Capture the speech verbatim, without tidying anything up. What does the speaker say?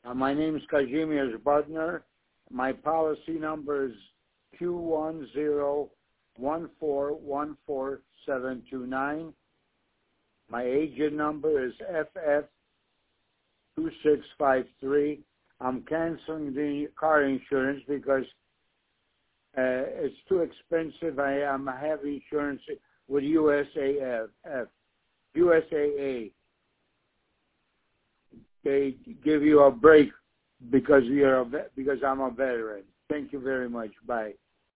Uh, my name is Kazimierz Budner. My policy number is Q one zero one four one four seven two nine. My agent number is F F two six five three. I'm canceling the car insurance because uh, it's too expensive. I am I have insurance with U S A F, U S A A. They give you a break because you're a, because I'm a veteran. Thank you very much. Bye.